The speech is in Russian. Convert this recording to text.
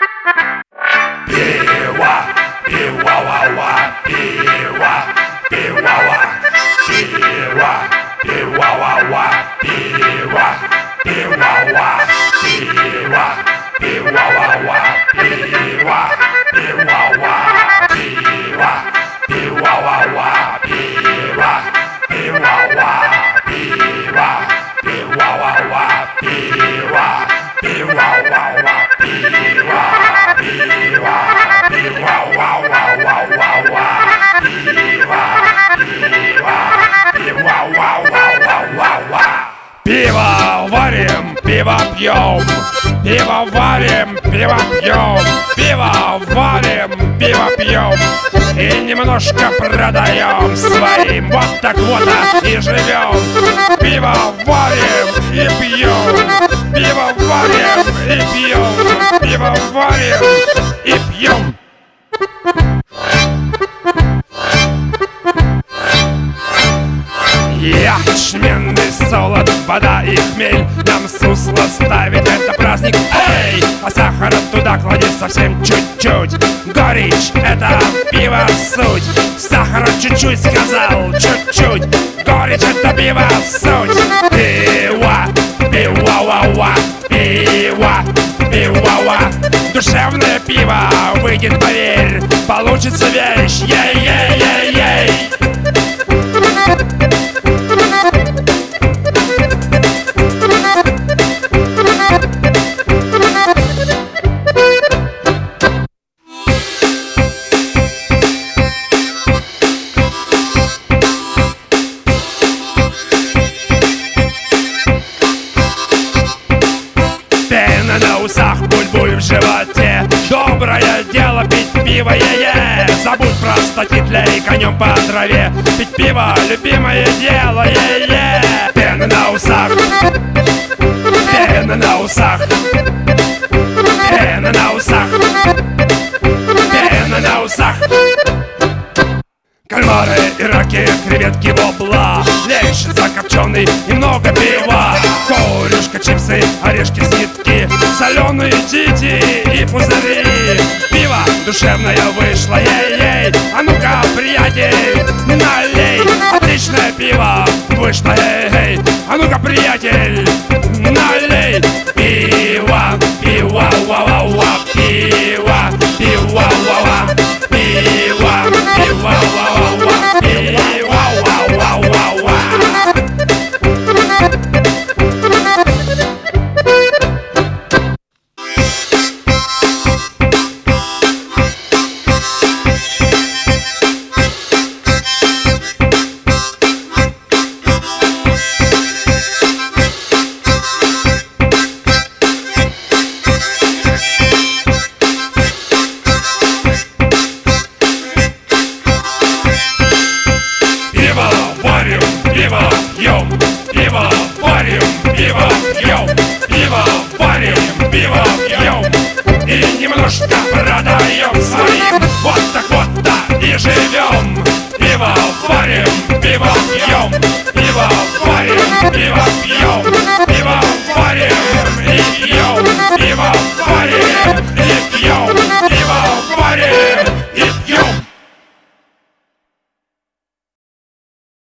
Пиво, пиво-ва-ва, пиво, пиво-ва, пиво, пиво-ва-ва, пиво, пиво-ва, пиво, пиво-ва-ва, пиво, пиво-ва, пиво, пиво-ва-ва, пиво, пиво-ва, пиво, пиво-ва-ва, пиво, пиво-ва-ва, пиво, пиво, пиво-ва-ва-ва-ва-ва, пиво, пиво, пиво-ва-ва-ва-ва-ва. Пиво варим, пиво пьем, пиво варим, пиво пьем, пиво варим, пиво пьем и немножко продаем своим. Вот так вот и живем. Пиво варим и пьем, пиво варим и пьем, пиво варим и пьем. Ячменный солод, вода и хмель нам сусло ставит, это праздник, эй! А сахара туда клади совсем чуть-чуть. Горечь — это пиво суть. Сахара чуть-чуть, сказал, чуть-чуть. Горечь — это пиво суть. Пиво, пиво-ва-ва, пиво, пиво-ва. Душевное пиво выйдет, поверь, получится вещь, ей-ей-ей-ей. Пена на усах, буль-буль в животе. Доброе дело пить пиво, е-е. Забудь про статитлей, конем по траве. Пить пиво — любимое дело, е-е. Пена на усах, пена на усах, пена на усах, пена на усах. Кальмары и раки, креветки, вобла, лещ закопченый и много пива. Корюшка, чипсы, орешки, снитки, соленые тити и пузыри. Пиво душевное вышло, ей-ей. А ну-ка, приятель, налей. Отличное пиво вышло, ей-ей. А ну-ка, приятель, налей. Пиво, пиво-ва-ва-ва, пиво, пиво-ва-ва, пиво, пиво-ва-ва-ва, пиво-ва-ва-ва-ва. Пиво варим, пиво пьем, пиво варим, пиво пьем, пиво варим, пиво пьем и немножко продаем своим. Вот так вот-то и живем. Пиво варим, пиво пьем, пиво варим, пиво пьем.